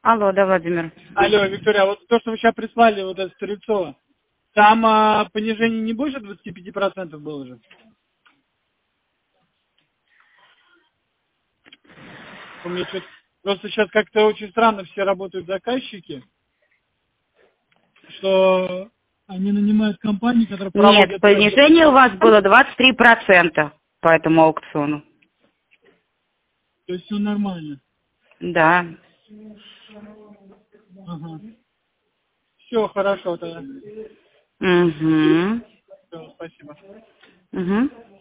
Алло, да, Владимир. Алло, Виктория, а вот то, что вы сейчас прислали, вот это Стрельцова, там понижение не больше 25% было же? У меня что-то... Просто сейчас как-то очень странно все работают заказчики, что они нанимают компании, которые Нет, проводят... понижение у вас было 23% по этому аукциону. То есть все нормально. Да. Ага. Все хорошо тогда. Угу. Всё, спасибо. Угу.